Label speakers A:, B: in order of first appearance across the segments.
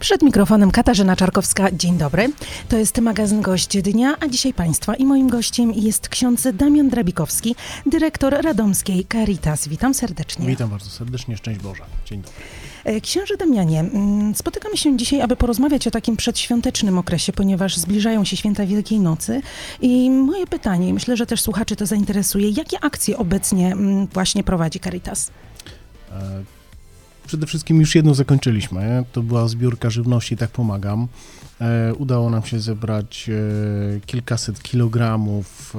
A: Przed mikrofonem Katarzyna Czarkowska. Dzień dobry. To jest magazyn Gość Dnia, a dzisiaj Państwa i moim gościem jest ksiądz Damian Drabikowski, dyrektor radomskiej Caritas. Witam serdecznie.
B: Witam bardzo serdecznie, szczęść Boże. Dzień dobry.
A: Księże Damianie, spotykamy się dzisiaj, aby porozmawiać o takim przedświątecznym okresie, ponieważ zbliżają się święta Wielkiej Nocy. I moje pytanie, myślę, że też słuchaczy to zainteresuje, jakie akcje obecnie właśnie prowadzi Caritas?
B: Przede wszystkim już jedną zakończyliśmy. To była zbiórka żywności, tak pomagam. Udało nam się zebrać kilkaset kilogramów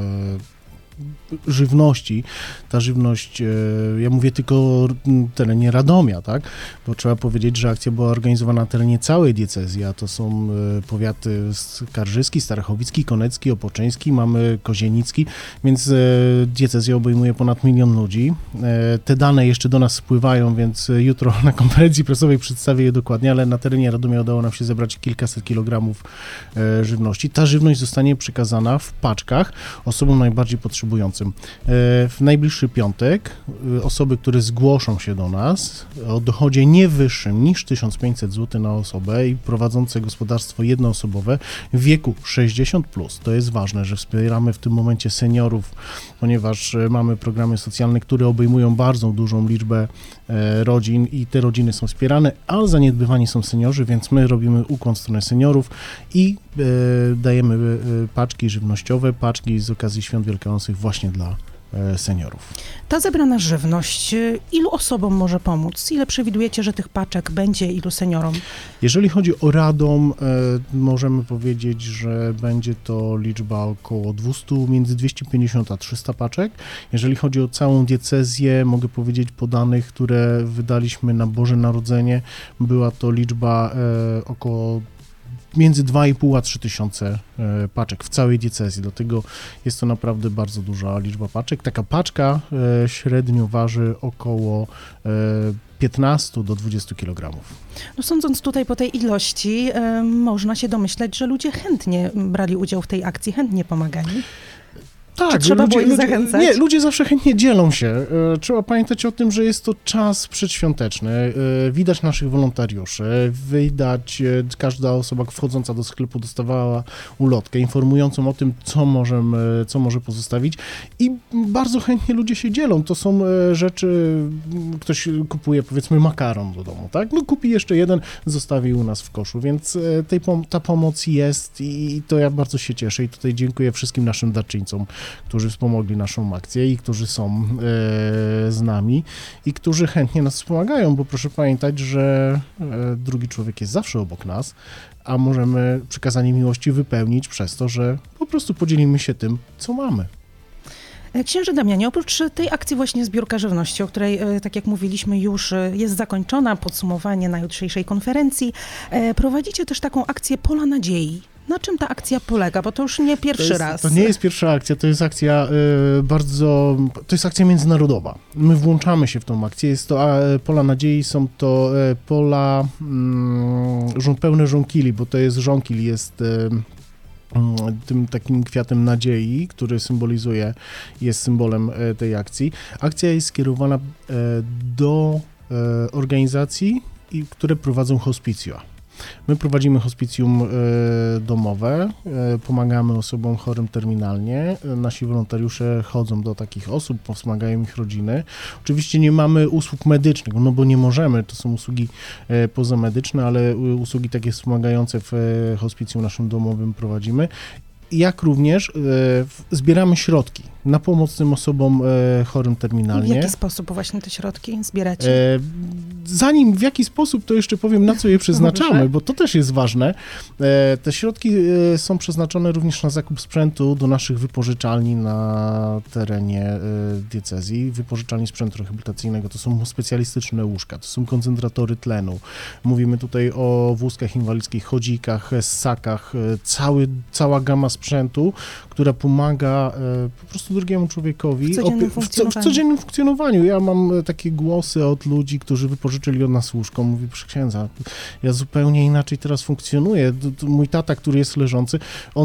B: żywności. Ta żywność, ja mówię tylko o terenie Radomia, tak? Bo trzeba powiedzieć, że akcja była organizowana na terenie całej diecezji, a to są powiaty skarżyski, starachowicki, konecki, opoczyński, mamy kozienicki, więc diecezja obejmuje ponad 1 000 000 ludzi. Te dane jeszcze do nas spływają, więc jutro na konferencji prasowej przedstawię je dokładnie, ale na terenie Radomia udało nam się zebrać kilkaset kilogramów żywności. Ta żywność zostanie przekazana w paczkach osobom najbardziej potrzebującym. W najbliższy piątek osoby, które zgłoszą się do nas o dochodzie nie wyższym niż 1500 zł na osobę i prowadzące gospodarstwo jednoosobowe w wieku 60+. To jest ważne, że wspieramy w tym momencie seniorów, ponieważ mamy programy socjalne, które obejmują bardzo dużą liczbę rodzin i te rodziny są wspierane, ale zaniedbywani są seniorzy, więc my robimy ukłon w stronę seniorów i dajemy paczki żywnościowe, paczki z okazji Świąt Wielkanocnych właśnie dla seniorów.
A: Ta zebrana żywność, ilu osobom może pomóc? Ile przewidujecie, że tych paczek będzie, ilu seniorom?
B: Jeżeli chodzi o Radom, możemy powiedzieć, że będzie to liczba około 200, między 250 a 300 paczek. Jeżeli chodzi o całą diecezję, mogę powiedzieć po danych, które wydaliśmy na Boże Narodzenie, była to liczba około między 2,5 a 3 tysiące paczek w całej diecezji, dlatego jest to naprawdę bardzo duża liczba paczek. Taka paczka średnio waży około 15 do 20 kg.
A: No sądząc tutaj po tej ilości, można się domyśleć, że ludzie chętnie brali udział w tej akcji, chętnie pomagali.
B: Tak,
A: czy trzeba było ich zachęcać?
B: Nie, ludzie zawsze chętnie dzielą się. Trzeba pamiętać o tym, że jest to czas przedświąteczny. Widać naszych wolontariuszy, widać, każda osoba wchodząca do sklepu dostawała ulotkę informującą o tym, co może pozostawić i bardzo chętnie ludzie się dzielą. To są rzeczy, ktoś kupuje powiedzmy makaron do domu, tak? No kupi jeszcze jeden, zostawi u nas w koszu, więc ta pomoc jest i to ja bardzo się cieszę i tutaj dziękuję wszystkim naszym darczyńcom, którzy wspomogli naszą akcję i którzy są z nami i którzy chętnie nas wspomagają, bo proszę pamiętać, że drugi człowiek jest zawsze obok nas, a możemy przykazanie miłości wypełnić przez to, że po prostu podzielimy się tym, co mamy.
A: Księże Damianie, oprócz tej akcji właśnie zbiórka żywności, o której, tak jak mówiliśmy, już jest zakończona, podsumowanie na jutrzejszej konferencji, prowadzicie też taką akcję Pola Nadziei. Na czym ta akcja polega? Bo to już nie pierwszy raz.
B: To nie jest pierwsza akcja, to jest akcja to jest akcja międzynarodowa. My włączamy się w tą akcję. Jest to Pola Nadziei, są to pola pełne żonkili, bo to jest żonkil, jest tym takim kwiatem nadziei, który jest symbolem tej akcji. Akcja jest skierowana do organizacji, które prowadzą hospicja. My prowadzimy hospicjum domowe, pomagamy osobom chorym terminalnie. Nasi wolontariusze chodzą do takich osób, wspomagają ich rodziny. Oczywiście nie mamy usług medycznych, no bo nie możemy, to są usługi pozamedyczne, ale usługi takie wspomagające w hospicjum naszym domowym prowadzimy. Jak również zbieramy środki na pomoc tym osobom chorym terminalnie.
A: W jaki sposób właśnie te środki zbieracie?
B: Zanim w jaki sposób, to jeszcze powiem, na co je przeznaczamy, bo to też jest ważne. Te środki są przeznaczone również na zakup sprzętu do naszych wypożyczalni na terenie diecezji. Wypożyczalni sprzętu rehabilitacyjnego to są specjalistyczne łóżka, to są koncentratory tlenu. Mówimy tutaj o wózkach inwalidzkich, chodzikach, ssakach, cała gama sprzętu, która pomaga po prostu drugiemu człowiekowi
A: w codziennym funkcjonowaniu.
B: W codziennym funkcjonowaniu. Ja mam takie głosy od ludzi, którzy wypożyczają pożyczyli od nas łóżko. Mówi, proszę księdza, ja zupełnie inaczej teraz funkcjonuję. Mój tata, który jest leżący,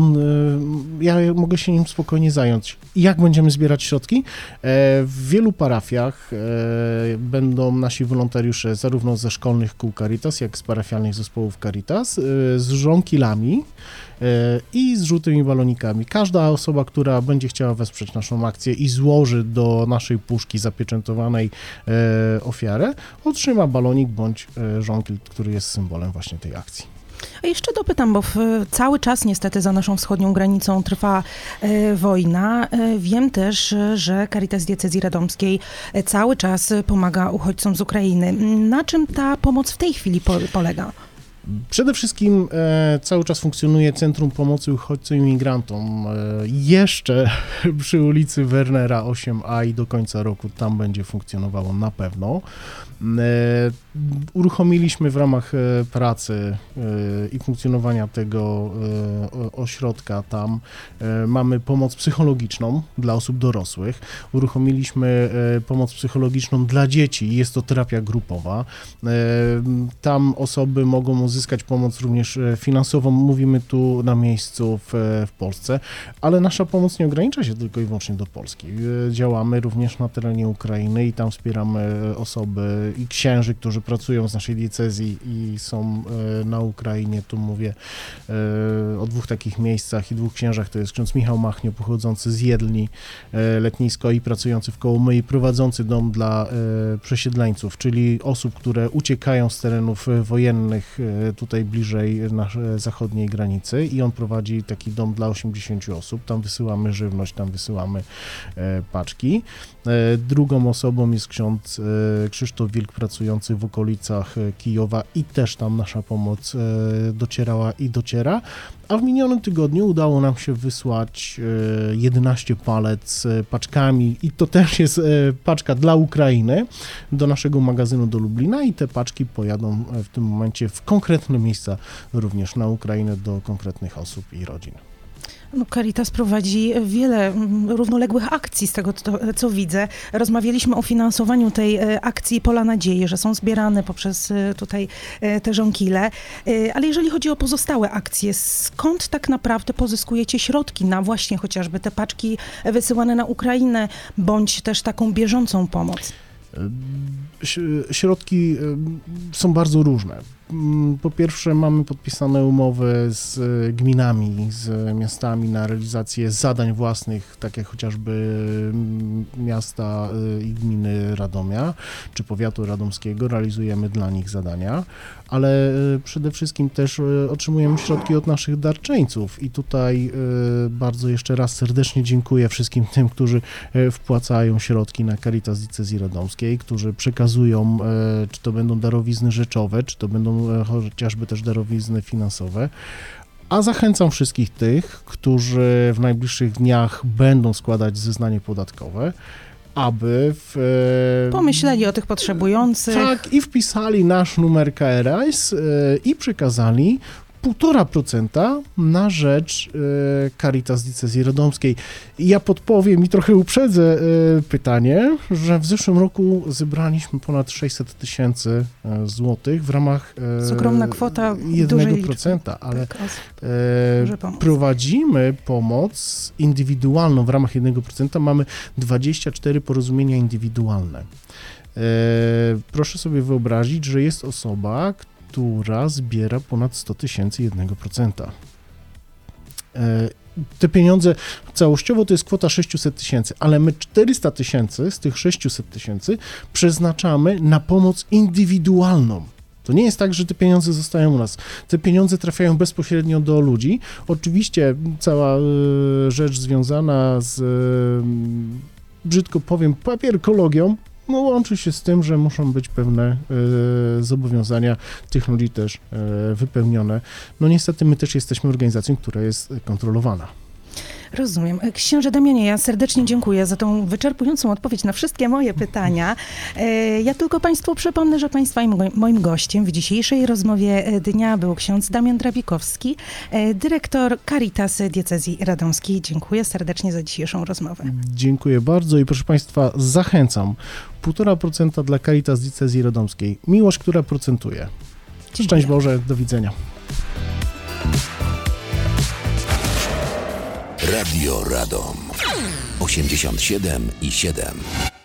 B: ja mogę się nim spokojnie zająć. Jak będziemy zbierać środki? W wielu parafiach będą nasi wolontariusze zarówno ze szkolnych kół Caritas, jak z parafialnych zespołów Caritas, z żonkilami i z żółtymi balonikami. Każda osoba, która będzie chciała wesprzeć naszą akcję i złoży do naszej puszki zapieczętowanej ofiarę, otrzyma balonik bądź żonkil, który jest symbolem właśnie tej akcji.
A: A jeszcze dopytam, bo cały czas niestety za naszą wschodnią granicą trwa wojna. Wiem też, że Caritas Diecezji Radomskiej cały czas pomaga uchodźcom z Ukrainy. Na czym ta pomoc w tej chwili polega?
B: Przede wszystkim cały czas funkcjonuje Centrum Pomocy Uchodźcom i Migrantom. Jeszcze przy ulicy Wernera 8A i do końca roku tam będzie funkcjonowało na pewno. Uruchomiliśmy w ramach pracy i funkcjonowania tego ośrodka tam, mamy pomoc psychologiczną dla osób dorosłych. Uruchomiliśmy pomoc psychologiczną dla dzieci, jest to terapia grupowa. Tam osoby mogą uzyskać pomoc również finansową, mówimy tu na miejscu w Polsce, ale nasza pomoc nie ogranicza się tylko i wyłącznie do Polski. Działamy również na terenie Ukrainy i tam wspieramy osoby i księży, którzy pracują z naszej diecezji i są na Ukrainie. Tu mówię o dwóch takich miejscach i dwóch księżach. To jest ksiądz Michał Machnio, pochodzący z Jedli Letnisko i pracujący w Kołomyi, prowadzący dom dla przesiedleńców, czyli osób, które uciekają z terenów wojennych tutaj bliżej zachodniej granicy i on prowadzi taki dom dla 80 osób. Tam wysyłamy żywność, tam wysyłamy paczki. Drugą osobą jest ksiądz Krzysztof Wilk, pracujący w okolicach Kijowa i też tam nasza pomoc docierała i dociera. A w minionym tygodniu udało nam się wysłać 11 palet z paczkami i to też jest paczka dla Ukrainy do naszego magazynu do Lublina i te paczki pojadą w tym momencie w konkretne miejsca również na Ukrainę do konkretnych osób i rodzin.
A: No, Caritas prowadzi wiele równoległych akcji z tego, co widzę. Rozmawialiśmy o finansowaniu tej akcji Pola Nadziei, że są zbierane poprzez tutaj te żonkile. Ale jeżeli chodzi o pozostałe akcje, skąd tak naprawdę pozyskujecie środki na właśnie chociażby te paczki wysyłane na Ukrainę, bądź też taką bieżącą pomoc?
B: Środki są bardzo różne. Po pierwsze, mamy podpisane umowy z gminami, z miastami na realizację zadań własnych, tak jak chociażby miasta i gminy Radomia, czy powiatu radomskiego, realizujemy dla nich zadania, ale przede wszystkim też otrzymujemy środki od naszych darczyńców i tutaj bardzo jeszcze raz serdecznie dziękuję wszystkim tym, którzy wpłacają środki na Caritas Diecezji Radomskiej, którzy przekazują, czy to będą darowizny rzeczowe, czy to będą chociażby też darowizny finansowe. A zachęcam wszystkich tych, którzy w najbliższych dniach będą składać zeznanie podatkowe, aby
A: pomyśleli o tych potrzebujących. Tak,
B: i wpisali nasz numer KRS i przekazali 1,5% na rzecz Caritas Diecezji Radomskiej. I ja podpowiem i trochę uprzedzę pytanie, że w zeszłym roku zebraliśmy ponad 600 tysięcy złotych w ramach
A: ogromna kwota
B: 1%, ale prowadzimy pomoc indywidualną w ramach 1%. Mamy 24 porozumienia indywidualne. Proszę sobie wyobrazić, że jest osoba, która zbiera ponad 100 tysięcy 1%. Te pieniądze całościowo to jest kwota 600 tysięcy, ale my 400 tysięcy z tych 600 tysięcy przeznaczamy na pomoc indywidualną. To nie jest tak, że te pieniądze zostają u nas. Te pieniądze trafiają bezpośrednio do ludzi. Oczywiście cała rzecz związana z, brzydko powiem, papierkologią, no łączy się z tym, że muszą być pewne zobowiązania tych ludzi też wypełnione. No niestety my też jesteśmy organizacją, która jest kontrolowana.
A: Rozumiem. Księże Damianie, ja serdecznie dziękuję za tą wyczerpującą odpowiedź na wszystkie moje pytania. Ja tylko Państwu przypomnę, że Państwa i moim gościem w dzisiejszej rozmowie dnia był ksiądz Damian Drabikowski, dyrektor Caritas Diecezji Radomskiej. Dziękuję serdecznie za dzisiejszą rozmowę.
B: Dziękuję bardzo i proszę Państwa, zachęcam. 1,5% dla Caritas Diecezji Radomskiej. Miłość, która procentuje.
A: Dziękuję.
B: Szczęść Boże, do widzenia.
C: Radio Radom 87,7.